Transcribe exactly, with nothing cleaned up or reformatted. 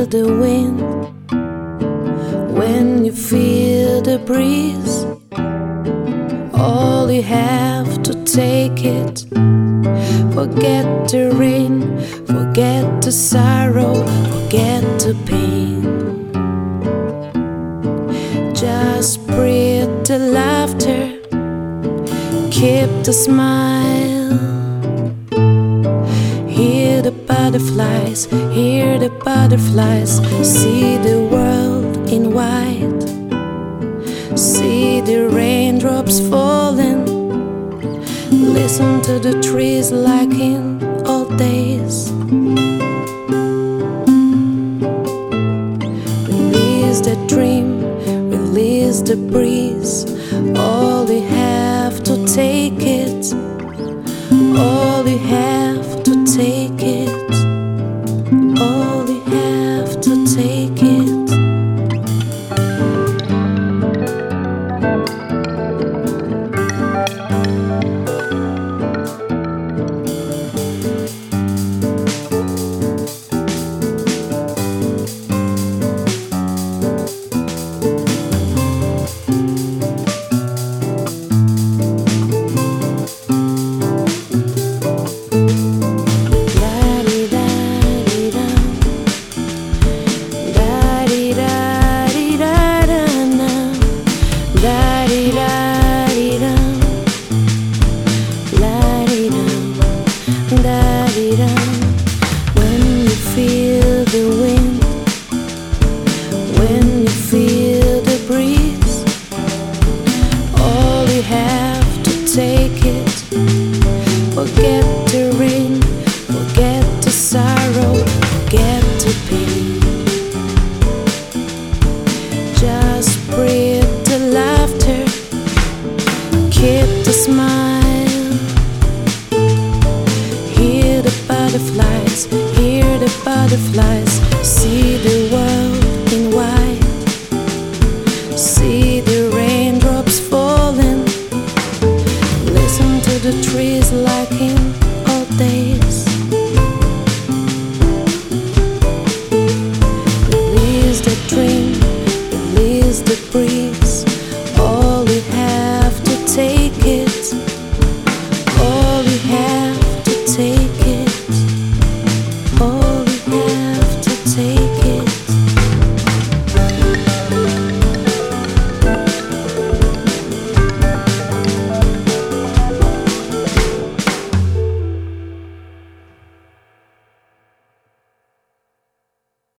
feel the wind, when you feel the breeze, all you have to take it. Forget the rain, forget the sorrow, forget the pain. Just breathe the laughter, keep the smile. Hear the butterflies, hear the butterflies, see the world in white. See the raindrops falling, listen to the trees like in old days. Release the dream, release the breeze, all you have to take it, all you have to take it, all you have to take it. When you feel the wind, when you feel the breeze, all you have to take it. Forget the rain, forget the sorrow, forget the pain. Just breathe the laughter, keep the smile. Hear the butterflies, hear the butterflies, see the